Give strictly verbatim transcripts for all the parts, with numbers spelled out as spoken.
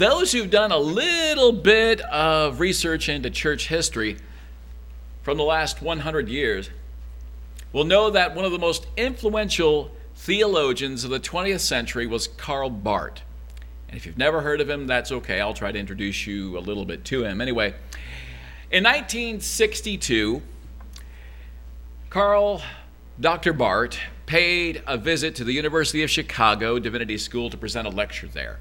those who've done a little bit of research into church history from the last one hundred years will know that one of the most influential theologians of the twentieth century was Karl Barth. And if you've never heard of him, that's okay. I'll try to introduce you a little bit to him. Anyway, in nineteen sixty-two, Karl, Doctor Barth, paid a visit to the University of Chicago Divinity School to present a lecture there.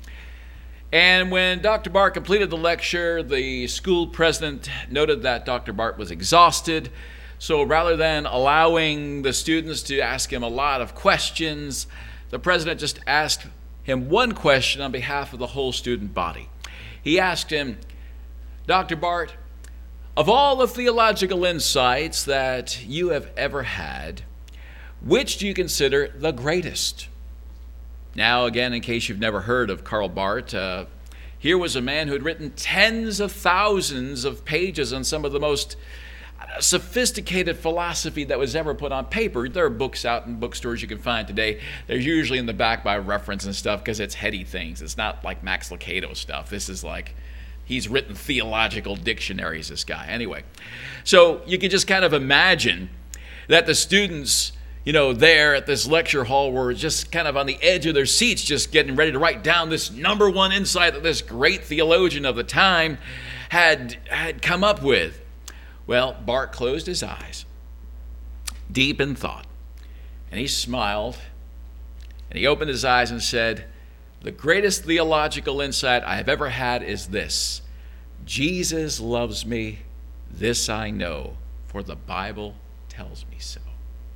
And when Doctor Barth completed the lecture, the school president noted that Doctor Barth was exhausted. So rather than allowing the students to ask him a lot of questions, the president just asked him one question on behalf of the whole student body. He asked him, Doctor Barth, of all the theological insights that you have ever had, which do you consider the greatest? Now, again, in case you've never heard of Karl Barth, uh, here was a man who had written tens of thousands of pages on some of the most sophisticated philosophy that was ever put on paper. There are books out in bookstores you can find today. They're usually in the back by reference and stuff because it's heady things. It's not like Max Lucado stuff. This is like, he's written theological dictionaries, this guy. Anyway, so you can just kind of imagine that the students, you know, there at this lecture hall were just kind of on the edge of their seats, just getting ready to write down this number one insight that this great theologian of the time had, had come up with. Well, Barth closed his eyes, deep in thought, and he smiled, and he opened his eyes and said, the greatest theological insight I have ever had is this: Jesus loves me, this I know, for the Bible tells me so.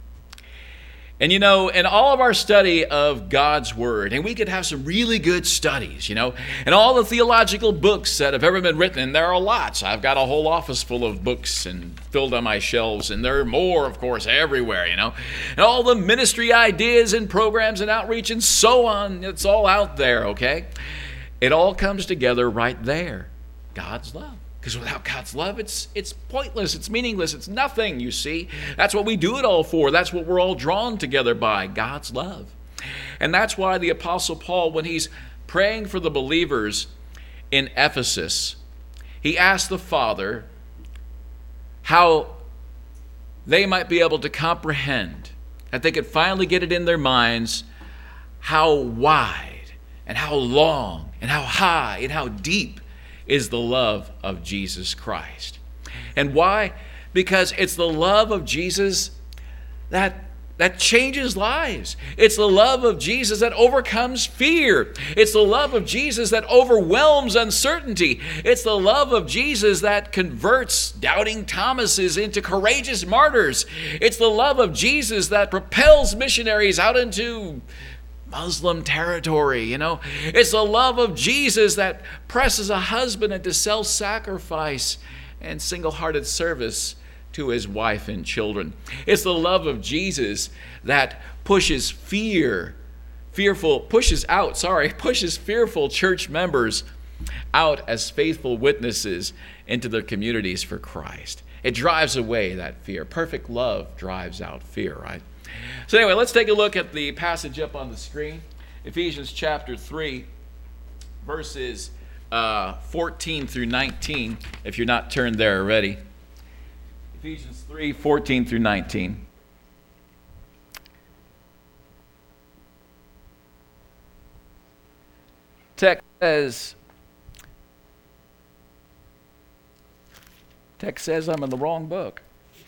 And you know, in all of our study of God's Word, and we could have some really good studies, you know, and all the theological books that have ever been written, and there are lots. I've got a whole office full of books and filled on my shelves, and there are more, of course, everywhere, you know. And all the ministry ideas and programs and outreach and so on, it's all out there, okay? It all comes together right there, God's love. Because without God's love, it's it's pointless, it's meaningless, it's nothing, you see. That's what we do it all for. That's what we're all drawn together by, God's love. And that's why the Apostle Paul, when he's praying for the believers in Ephesus, he asked the Father how they might be able to comprehend, that they could finally get it in their minds, how wide and how long and how high and how deep is the love of Jesus Christ. And why? Because it's the love of Jesus that that changes lives. It's the love of Jesus that overcomes fear. It's the love of Jesus that overwhelms uncertainty. It's the love of Jesus that converts doubting Thomases into courageous martyrs. It's the love of Jesus that propels missionaries out into Muslim territory, you know. It's the love of Jesus that presses a husband into self-sacrifice and single-hearted service to his wife and children. It's the love of Jesus that pushes fear, fearful, pushes out, sorry, pushes fearful church members out as faithful witnesses into their communities for Christ. It drives away that fear. Perfect love drives out fear, right? So anyway, let's take a look at the passage up on the screen. Ephesians chapter three, verses uh, fourteen through nineteen, if you're not turned there already. Ephesians three, fourteen through nineteen. Text says, text says I'm in the wrong book.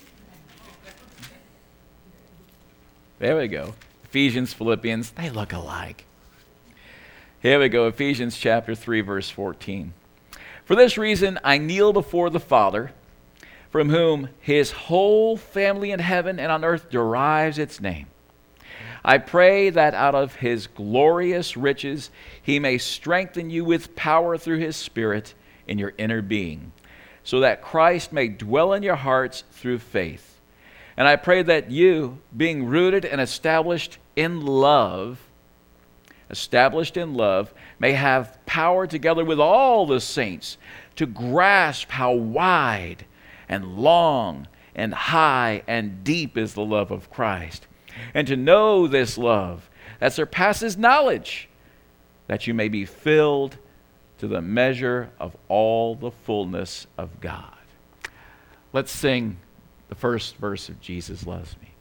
There we go. Ephesians, Philippians, they look alike. Here we go. Ephesians chapter three, verse fourteen. For this reason I kneel before the Father, from whom his whole family in heaven and on earth derives its name. I pray that out of his glorious riches he may strengthen you with power through his Spirit in your inner being, so that Christ may dwell in your hearts through faith. And I pray that you, being rooted and established in love, established in love, may have power together with all the saints to grasp how wide and long and high and deep is the love of Christ, and to know this love that surpasses knowledge, that you may be filled to the measure of all the fullness of God. Let's sing the first verse of Jesus Loves Me.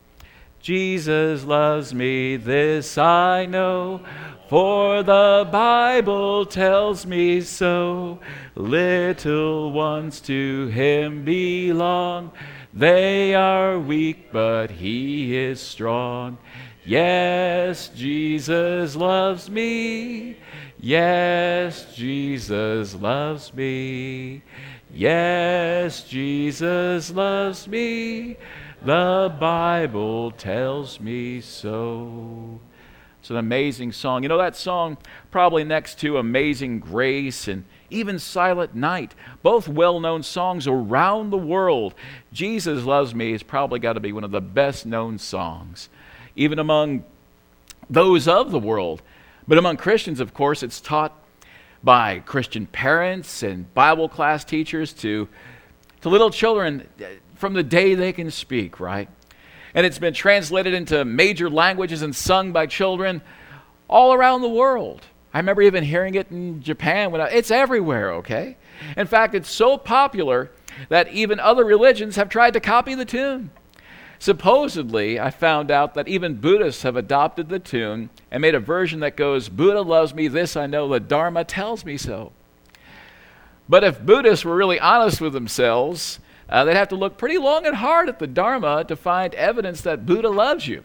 Jesus loves me, this I know, for the Bible tells me so. Little ones to him belong. They are weak, but he is strong. Yes, Jesus loves me. Yes, Jesus loves me. Yes, Jesus loves me. The Bible tells me so. It's an amazing song. You know that song, probably next to Amazing Grace and even Silent Night, both well-known songs around the world. Jesus Loves Me has probably got to be one of the best-known songs, even among those of the world. But among Christians, of course, it's taught by Christian parents and Bible class teachers to, to little children from the day they can speak, right? And it's been translated into major languages and sung by children all around the world. I remember even hearing it in Japan. When I, it's everywhere, okay? In fact, it's so popular that even other religions have tried to copy the tune. Supposedly, I found out that even Buddhists have adopted the tune and made a version that goes, Buddha loves me, this I know, the Dharma tells me so. But if Buddhists were really honest with themselves, uh, they'd have to look pretty long and hard at the Dharma to find evidence that Buddha loves you.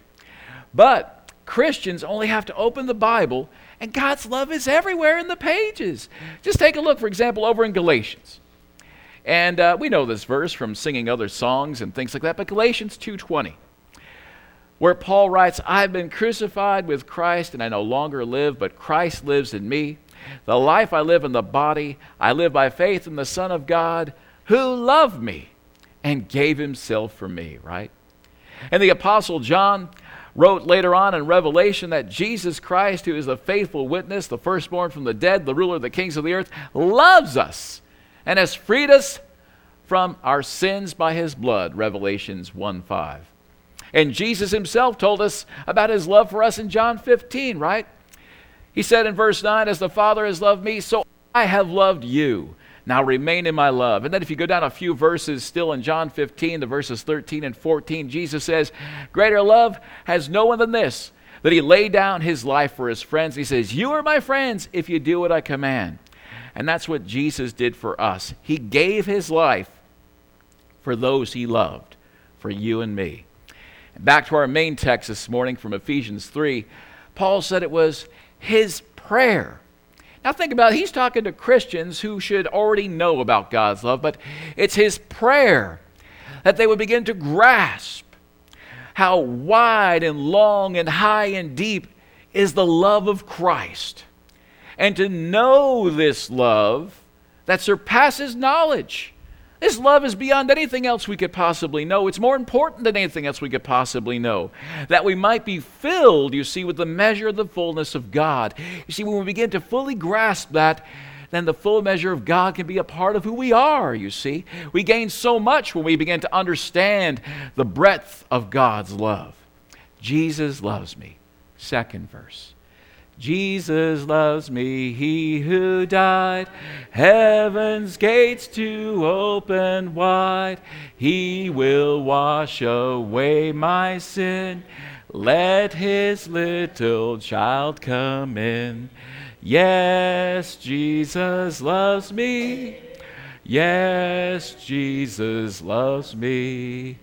But Christians only have to open the Bible, and God's love is everywhere in the pages. Just take a look, for example, over in Galatians. And uh, we know this verse from singing other songs and things like that, but Galatians two twenty, where Paul writes, I've been crucified with Christ, and I no longer live, but Christ lives in me. The life I live in the body, I live by faith in the Son of God, who loved me and gave himself for me, right? And the Apostle John wrote later on in Revelation that Jesus Christ, who is the faithful witness, the firstborn from the dead, the ruler of the kings of the earth, loves us and has freed us from our sins by his blood, Revelations one five. And Jesus himself told us about his love for us in John fifteen, right? He said in verse nine, as the Father has loved me, so I have loved you. Now remain in my love. And then if you go down a few verses still in John fifteen, the verses thirteen and fourteen, Jesus says, greater love has no one than this, that he laid down his life for his friends. He says, you are my friends if you do what I command. And that's what Jesus did for us. He gave his life for those he loved, for you and me. And back to our main text this morning from Ephesians three, Paul said it was his prayer. Now think about it. He's talking to Christians who should already know about God's love, but it's his prayer that they would begin to grasp how wide and long and high and deep is the love of Christ. And to know this love that surpasses knowledge. This love is beyond anything else we could possibly know. It's more important than anything else we could possibly know. That we might be filled, you see, with the measure of the fullness of God. You see, when we begin to fully grasp that, then the full measure of God can be a part of who we are, you see. We gain so much when we begin to understand the breadth of God's love. Jesus loves me. Second verse. Jesus loves me, he who died, heaven's gates to open wide. He will wash away my sin. Let his little child come in. Yes, Jesus loves me. Yes, Jesus loves me.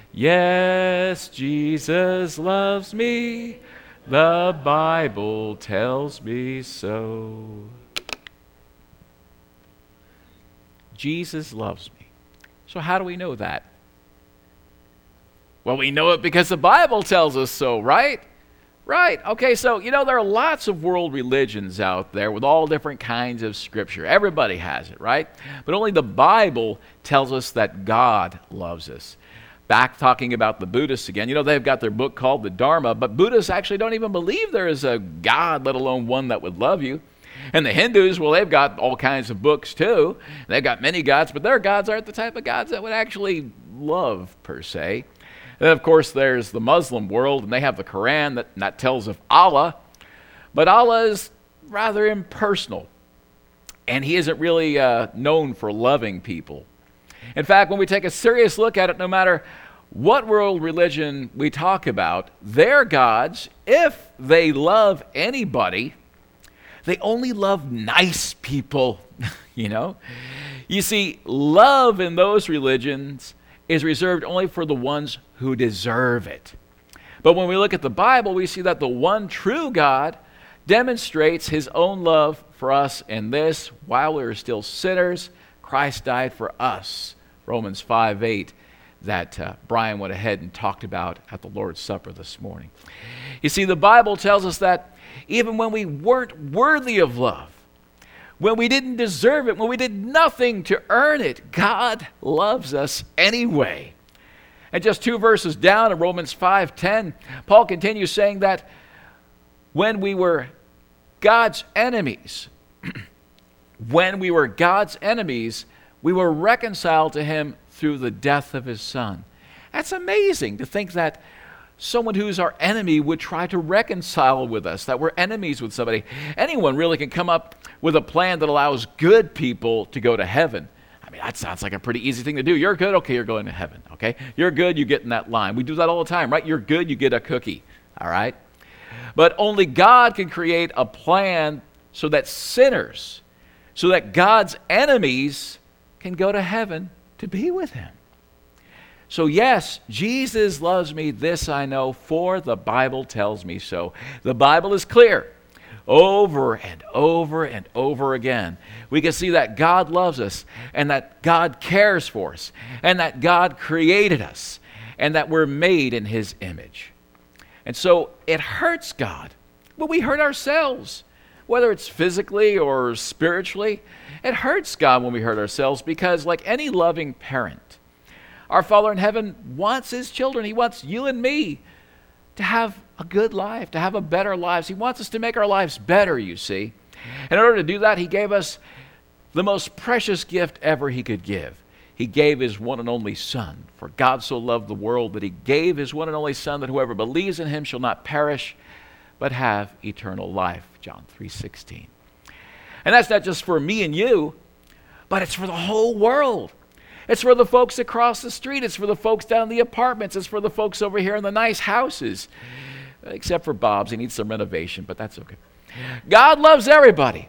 Yes, Jesus loves me. The Bible tells me so. Jesus loves me. So how do we know that? Well, we know it because the Bible tells us so, right? Right. Okay, so, you know, there are lots of world religions out there with all different kinds of scripture. Everybody has it, right? But only the Bible tells us that God loves us. Back talking about the Buddhists again, you know, they've got their book called the Dharma, but Buddhists actually don't even believe there is a God, let alone one that would love you. And the Hindus, well, they've got all kinds of books too. They've got many gods, but their gods aren't the type of gods that would actually love, per se. And of course, there's the Muslim world, and they have the Quran that, that tells of Allah, but Allah is rather impersonal. and he isn't really uh, known for loving people. In fact, when we take a serious look at it, no matter what world religion we talk about, their gods, if they love anybody, they only love nice people, you know? You see, love in those religions is reserved only for the ones who deserve it. But when we look at the Bible, we see that the one true God demonstrates his own love for us in this: while we were still sinners, Christ died for us. Romans five eight, that uh, Brian went ahead and talked about at the Lord's Supper this morning. You see, the Bible tells us that even when we weren't worthy of love, when we didn't deserve it, when we did nothing to earn it, God loves us anyway. And just two verses down in Romans five ten, Paul continues saying that when we were God's enemies, when we were God's enemies, we were reconciled to him through the death of his Son. That's amazing to think that someone who's our enemy would try to reconcile with us, that we're enemies with somebody. Anyone really can come up with a plan that allows good people to go to heaven. I mean, that sounds like a pretty easy thing to do. You're good, okay, you're going to heaven, okay? You're good, you get in that line. We do that all the time, right? You're good, you get a cookie, all right? But only God can create a plan so that sinners, so that God's enemies can go to heaven to be with him. So yes, Jesus loves me, this I know, for the Bible tells me so. The Bible is clear. Over and over and over again, we can see that God loves us, and that God cares for us, and that God created us, and that we're made in his image. And so it hurts God when we hurt ourselves, whether it's physically or spiritually. It hurts God when we hurt ourselves, because like any loving parent, our Father in heaven wants his children. He wants you and me to have a good life, to have a better lives. He wants us to make our lives better, you see. And in order to do that, he gave us the most precious gift ever he could give. He gave his one and only Son. For God so loved the world that he gave his one and only Son, that whoever believes in him shall not perish, but have eternal life. John three sixteen. And that's not just for me and you, but it's for the whole world. It's for the folks across the street. It's for the folks down in the apartments. It's for the folks over here in the nice houses. Except for Bob's. He needs some renovation, but that's okay. God loves everybody.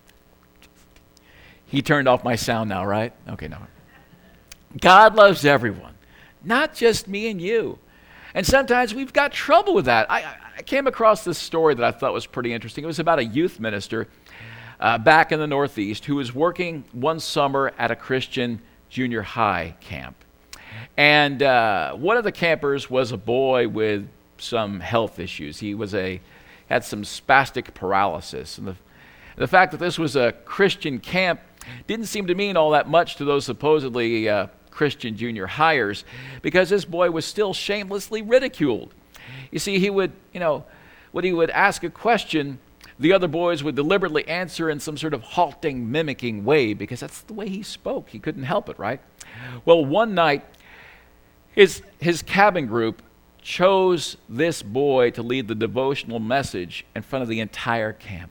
He turned off my sound now, right? Okay, no. God loves everyone, not just me and you. And sometimes we've got trouble with that. I, I came across this story that I thought was pretty interesting. It was about a youth minister uh, back in the Northeast who was working one summer at a Christian junior high camp. And uh, one of the campers was a boy with some health issues. He was a had some spastic paralysis. And the, the fact that this was a Christian camp didn't seem to mean all that much to those supposedly uh, Christian junior hires, because this boy was still shamelessly ridiculed. You see, he would, you know, when he would ask a question, the other boys would deliberately answer in some sort of halting, mimicking way, because that's the way he spoke. He couldn't help it, right? Well, one night, his, his cabin group chose this boy to lead the devotional message in front of the entire camp.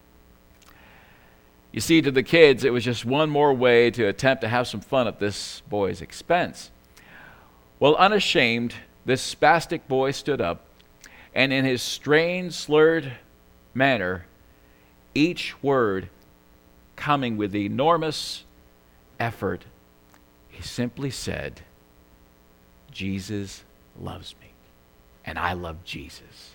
You see, to the kids, it was just one more way to attempt to have some fun at this boy's expense. Well, unashamed, this spastic boy stood up, and in his strained, slurred manner, each word coming with enormous effort, he simply said, "Jesus loves me, and I love Jesus."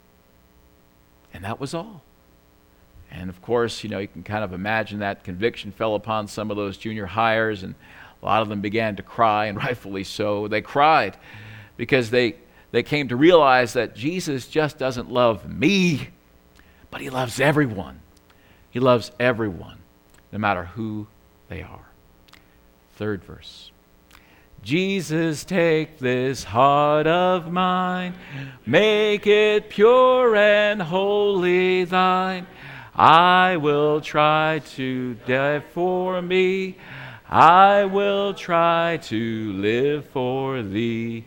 And that was all. And of course, you know, you can kind of imagine that conviction fell upon some of those junior hires, and a lot of them began to cry, and rightfully so. They cried because they they came to realize that Jesus just doesn't love me, but he loves everyone. He loves everyone, no matter who they are. Third verse. Jesus, take this heart of mine, make it pure and wholly thine. I will try to die for me. I will try to live for thee.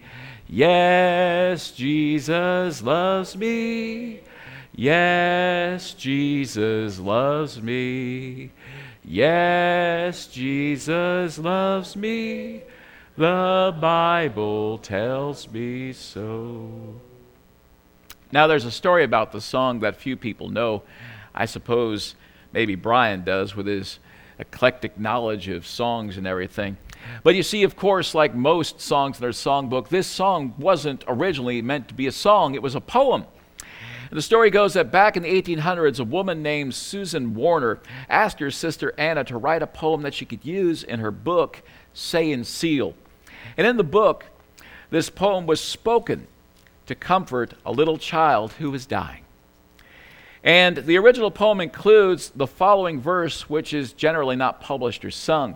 Yes, Jesus loves me. Yes, Jesus loves me. Yes, Jesus loves me. The Bible tells me so. Now, there's a story about the song that few people know. I suppose maybe Brian does with his eclectic knowledge of songs and everything. But you see, of course, like most songs in their songbook, this song wasn't originally meant to be a song. It was a poem. And the story goes that back in the eighteen hundreds, a woman named Susan Warner asked her sister Anna to write a poem that she could use in her book, Say and Seal. And in the book, this poem was spoken to comfort a little child who was dying. And the original poem includes the following verse, which is generally not published or sung.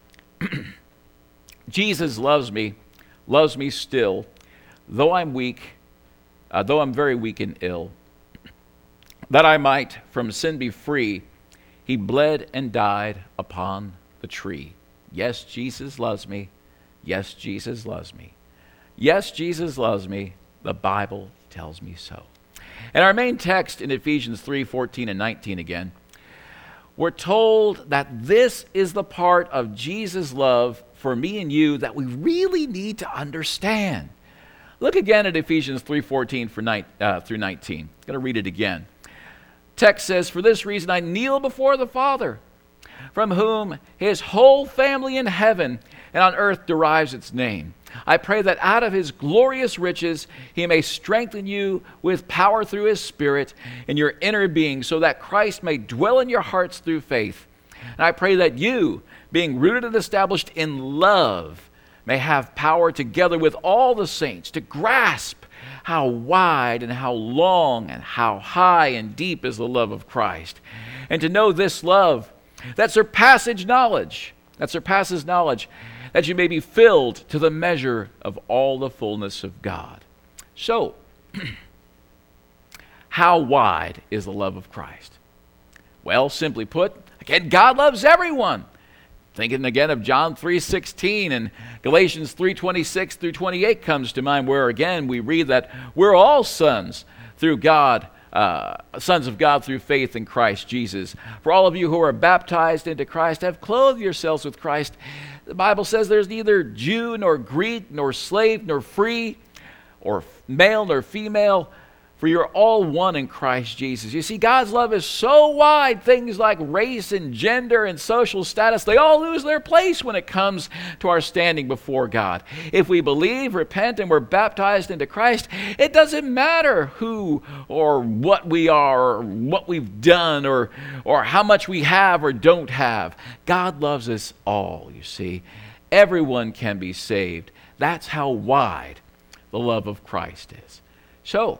Jesus loves me, loves me still, though I'm weak, uh, though I'm very weak and ill. That I might from sin be free, he bled and died upon the tree. Yes, Jesus loves me. Yes, Jesus loves me. Yes, Jesus loves me. The Bible tells me so. And our main text in Ephesians three, fourteen and nineteen again, we're told that this is the part of Jesus' love for me and you that we really need to understand. Look again at Ephesians three, fourteen for ni- uh, through nineteen. I'm going to read it again. Text says, "For this reason I kneel before the Father, from whom his whole family in heaven and on earth derives its name. I pray that out of his glorious riches he may strengthen you with power through his Spirit in your inner being, so that Christ may dwell in your hearts through faith. And I pray that you, being rooted and established in love, may have power together with all the saints to grasp how wide and how long and how high and deep is the love of Christ, and to know this love that surpasses knowledge, that surpasses knowledge, that you may be filled to the measure of all the fullness of God." So, how wide is the love of Christ? Well, simply put, again, God loves everyone. Thinking again of John three sixteen and Galatians three twenty-six through twenty-eight comes to mind, where again we read that we're all sons through God, uh, sons of God through faith in Christ Jesus. For all of you who are baptized into Christ have clothed yourselves with Christ. The Bible says there's neither Jew nor Greek nor slave nor free or male nor female, for you're all one in Christ Jesus. You see, God's love is so wide, things like race and gender and social status, they all lose their place when it comes to our standing before God. If we believe, repent, and we're baptized into Christ, it doesn't matter who or what we are or what we've done or, or how much we have or don't have. God loves us all, you see. Everyone can be saved. That's how wide the love of Christ is. So,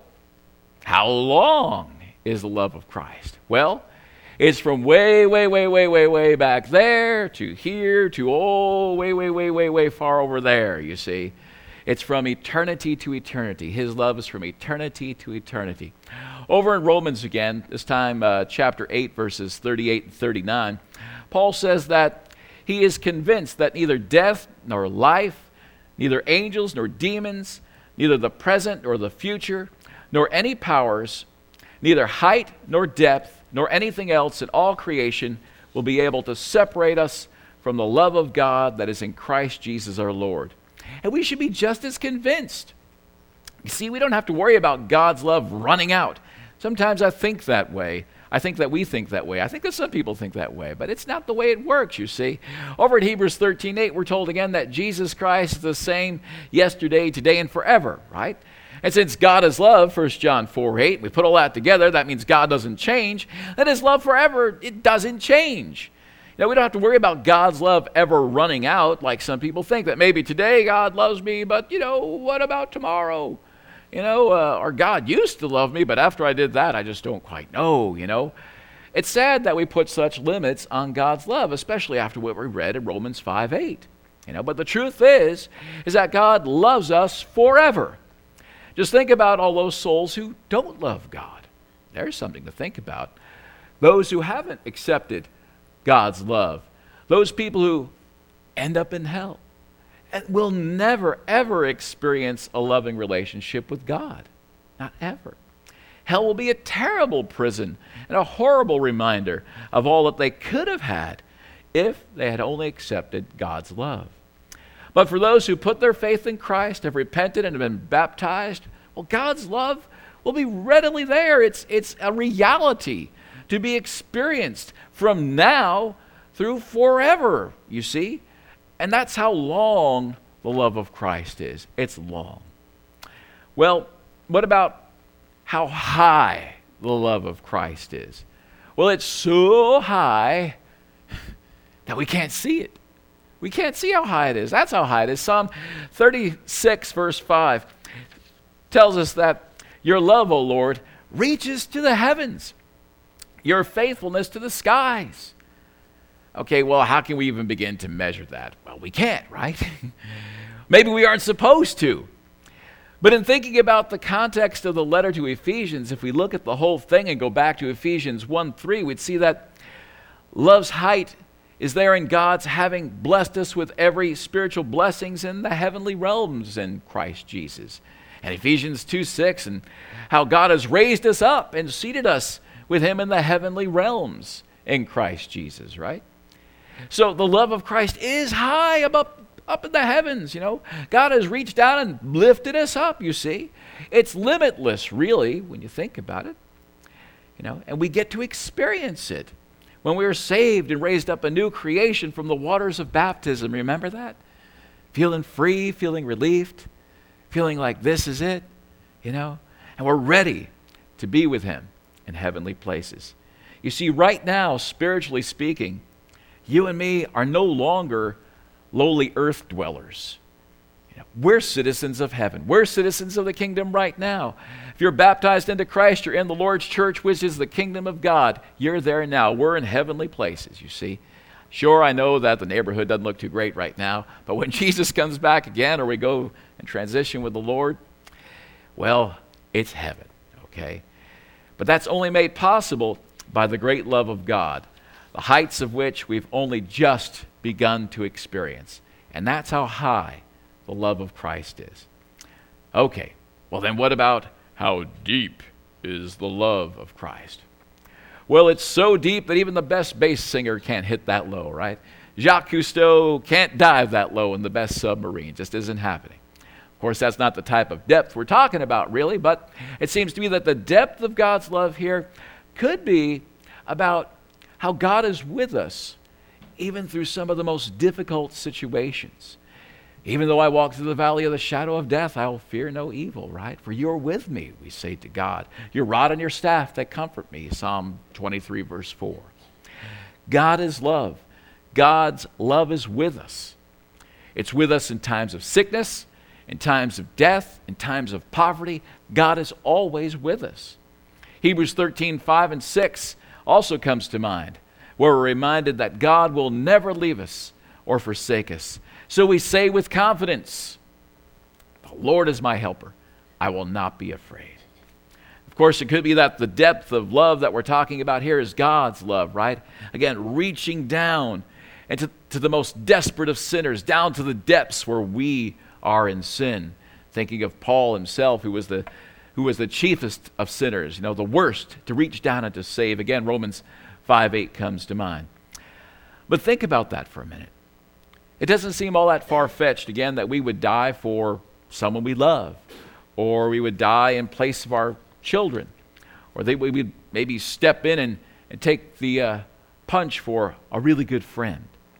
how long is the love of Christ? Well, it's from way, way, way, way, way, way back there to here to oh, way, way, way, way, way far over there, you see. It's from eternity to eternity. His love is from eternity to eternity. Over in Romans again, this time uh, chapter eight, verses thirty-eight and thirty-nine, Paul says that he is convinced that neither death nor life, neither angels nor demons, neither the present nor the future, nor any powers, neither height nor depth, nor anything else in all creation will be able to separate us from the love of God that is in Christ Jesus our Lord. And we should be just as convinced. You see, we don't have to worry about God's love running out. Sometimes I think that way. I think that we think that way. I think that some people think that way, but it's not the way it works, you see. Over at Hebrews thirteen eight, we're told again that Jesus Christ is the same yesterday, today, and forever, right? And since God is love, First John four eight, we put all that together, that means God doesn't change. That his love forever, it doesn't change. You know, we don't have to worry about God's love ever running out like some people think, that maybe today God loves me, but, you know, what about tomorrow? You know, uh, or God used to love me, but after I did that, I just don't quite know, you know. It's sad that we put such limits on God's love, especially after what we read in Romans five eight. You know, but the truth is, is that God loves us forever. Just think about all those souls who don't love God. There's something to think about. Those who haven't accepted God's love. Those people who end up in hell and will never, ever experience a loving relationship with God. Not ever. Hell will be a terrible prison and a horrible reminder of all that they could have had if they had only accepted God's love. But for those who put their faith in Christ, have repented and have been baptized, well, God's love will be readily there. It's, it's a reality to be experienced from now through forever, you see. And that's how long the love of Christ is. It's long. Well, what about how high the love of Christ is? Well, it's so high that we can't see it. We can't see how high it is. That's how high it is. Psalm thirty-six, verse five, tells us that your love, O Lord, reaches to the heavens, your faithfulness to the skies. Okay, well, how can we even begin to measure that? Well, we can't, right? Maybe we aren't supposed to. But in thinking about the context of the letter to Ephesians, if we look at the whole thing and go back to Ephesians one three, we'd see that love's height is there in God's having blessed us with every spiritual blessings in the heavenly realms in Christ Jesus. And Ephesians two six, and how God has raised us up and seated us with him in the heavenly realms in Christ Jesus, right? So the love of Christ is high up, up in the heavens, you know. God has reached down and lifted us up, you see. It's limitless, really, when you think about it. You know, and we get to experience it when we are saved and raised up a new creation from the waters of baptism. Remember that? Feeling free, feeling relieved, feeling like this is it, you know. And we're ready to be with him in heavenly places. You see, right now, spiritually speaking, you and me are no longer lowly earth dwellers. You know, we're citizens of heaven. We're citizens of the kingdom right now. If you're baptized into Christ, you're in the Lord's church, which is the kingdom of God. You're there now. We're in heavenly places, you see. Sure, I know that the neighborhood doesn't look too great right now, but when Jesus comes back again, or we go and transition with the Lord, well, it's heaven, okay? But that's only made possible by the great love of God, the heights of which we've only just begun to experience. And that's how high the love of Christ is. Okay, well then what about how deep is the love of Christ? Well, it's so deep that even the best bass singer can't hit that low, right? Jacques Cousteau can't dive that low in the best submarine. Just isn't happening. Of course, that's not the type of depth we're talking about, really, but it seems to me that the depth of God's love here could be about how God is with us, even through some of the most difficult situations. Even though I walk through the valley of the shadow of death, I will fear no evil, right? For you're with me, we say to God. Your rod and your staff, they comfort me, Psalm twenty-three, verse four. God is love. God's love is with us. It's with us in times of sickness, in times of death, in times of poverty. God is always with us. Hebrews thirteen, five and six also comes to mind, where we're reminded that God will never leave us or forsake us. So we say with confidence, the Lord is my helper. I will not be afraid. Of course, it could be that the depth of love that we're talking about here is God's love, right? Again, reaching down and to, to the most desperate of sinners, down to the depths where we are in sin. Thinking of Paul himself, who was the who was the chiefest of sinners, you know, the worst to reach down and to save. Again, Romans five eight comes to mind. But think about that for a minute. It doesn't seem all that far-fetched, again, that we would die for someone we love, or we would die in place of our children, or they, we would maybe step in and, and take the uh, punch for a really good friend.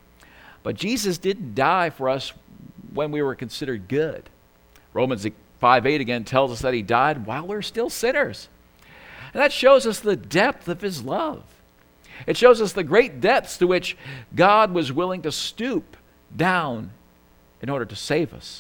But Jesus didn't die for us when we were considered good. Romans five eight again tells us that he died while we're still sinners. And that shows us the depth of his love. It shows us the great depths to which God was willing to stoop down in order to save us.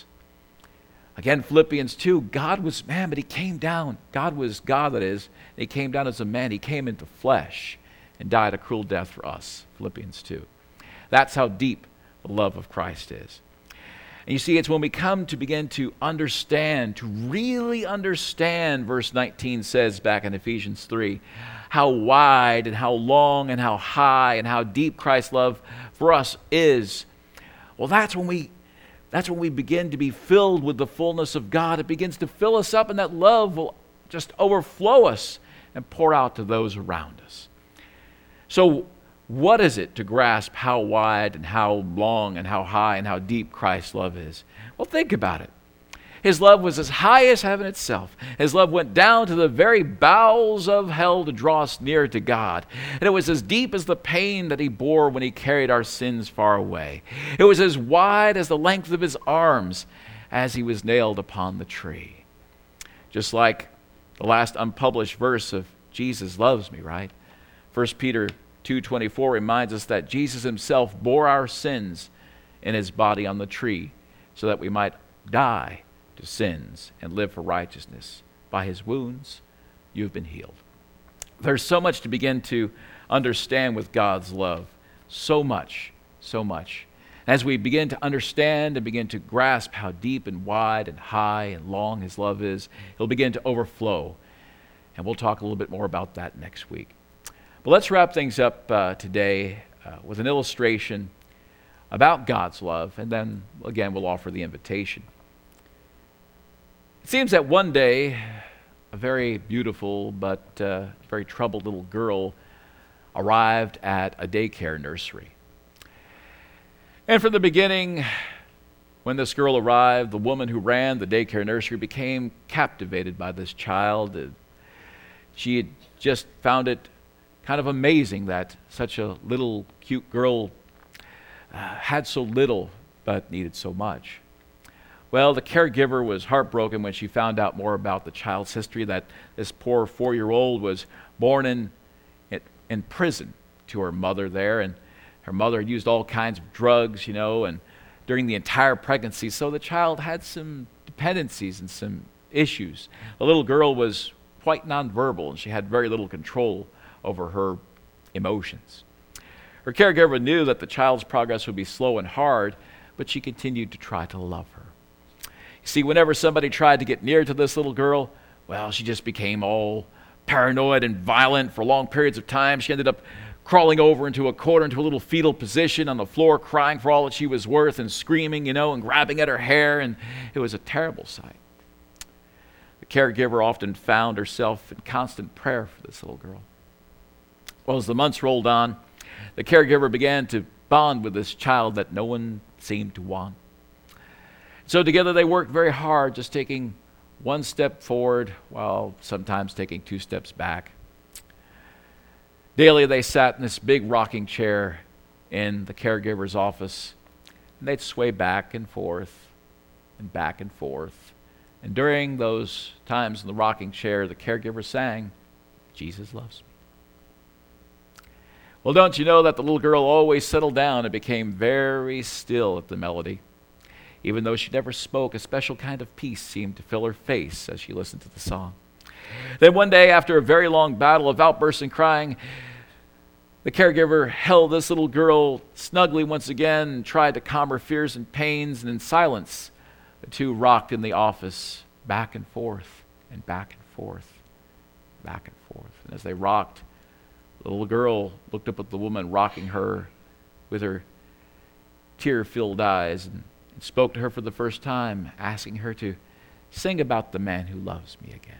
Again, Philippians two, God was man, but he came down. God was God, that is. And he came down as a man. He came into flesh and died a cruel death for us. Philippians two. That's how deep the love of Christ is. And you see, it's when we come to begin to understand, to really understand, verse nineteen says back in Ephesians three, how wide and how long and how high and how deep Christ's love for us is. Well, that's when we that's when we begin to be filled with the fullness of God. It begins to fill us up, and that love will just overflow us and pour out to those around us. So What is it to grasp how wide and how long and how high and how deep Christ's love is? Well, think about it. His love was as high as heaven itself. His love went down to the very bowels of hell to draw us near to God. And it was as deep as the pain that he bore when he carried our sins far away. It was as wide as the length of his arms as he was nailed upon the tree. Just like the last unpublished verse of Jesus loves me, right? First Peter two twenty-four reminds us that Jesus himself bore our sins in his body on the tree so that we might die to sins and live for righteousness. By his wounds, you've been healed. There's so much to begin to understand with God's love. So much, so much. As we begin to understand and begin to grasp how deep and wide and high and long his love is, it'll begin to overflow. And we'll talk a little bit more about that next week. But let's wrap things up uh, today uh, with an illustration about God's love, and then again we'll offer the invitation. It seems that one day a very beautiful but uh, very troubled little girl arrived at a daycare nursery. And from the beginning, when this girl arrived, the woman who ran the daycare nursery became captivated by this child. She had just found it kind of amazing that such a little cute girl uh, had so little but needed so much. Well, the caregiver was heartbroken when she found out more about the child's history, that this poor four-year-old was born in, in, in prison to her mother there, and her mother had used all kinds of drugs, you know, and during the entire pregnancy, so the child had some dependencies and some issues. The little girl was quite nonverbal, and she had very little control over her emotions. Her caregiver knew that the child's progress would be slow and hard, but she continued to try to love her. You see, whenever somebody tried to get near to this little girl, well, she just became all paranoid and violent for long periods of time. She ended up crawling over into a corner, into a little fetal position on the floor, crying for all that she was worth and screaming, you know, and grabbing at her hair, and it was a terrible sight. The caregiver often found herself in constant prayer for this little girl. Well, as the months rolled on, the caregiver began to bond with this child that no one seemed to want. So together they worked very hard, just taking one step forward while sometimes taking two steps back. Daily they sat in this big rocking chair in the caregiver's office, and they'd sway back and forth and back and forth. And during those times in the rocking chair, the caregiver sang, "Jesus loves me." Well, don't you know that the little girl always settled down and became very still at the melody. Even though she never spoke, a special kind of peace seemed to fill her face as she listened to the song. Then one day, after a very long battle of outbursts and crying, the caregiver held this little girl snugly once again and tried to calm her fears and pains, and in silence, the two rocked in the office back and forth and back and forth, back and forth. And as they rocked, the little girl looked up at the woman rocking her with her tear-filled eyes and, and spoke to her for the first time, asking her to sing about the man who loves me again.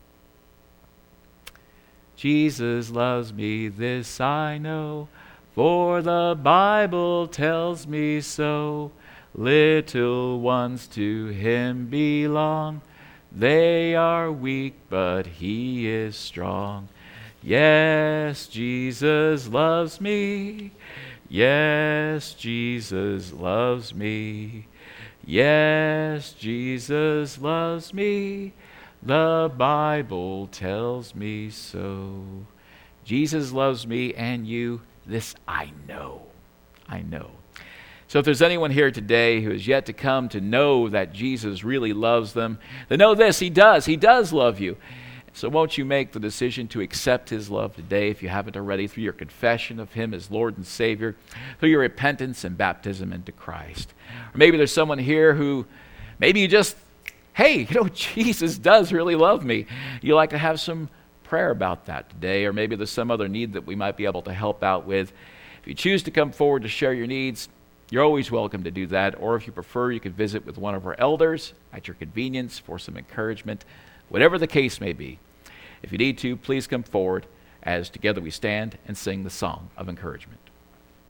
Jesus loves me, this I know, for the Bible tells me so. Little ones to him belong. They are weak, but he is strong. Yes, Jesus loves me. Yes, Jesus loves me. Yes, Jesus loves me. The Bible tells me so. Jesus loves me and you. This I know. I know. So if there's anyone here today who has yet to come to know that Jesus really loves them, then know this, he does. He does love you. So won't you make the decision to accept his love today, if you haven't already, through your confession of him as Lord and Savior, through your repentance and baptism into Christ. Or maybe there's someone here who, maybe you just, hey, you know, Jesus does really love me. You'd like to have some prayer about that today, or maybe there's some other need that we might be able to help out with. If you choose to come forward to share your needs, you're always welcome to do that. Or if you prefer, you can visit with one of our elders at your convenience for some encouragement, whatever the case may be. If you need to, please come forward as together we stand and sing the song of encouragement.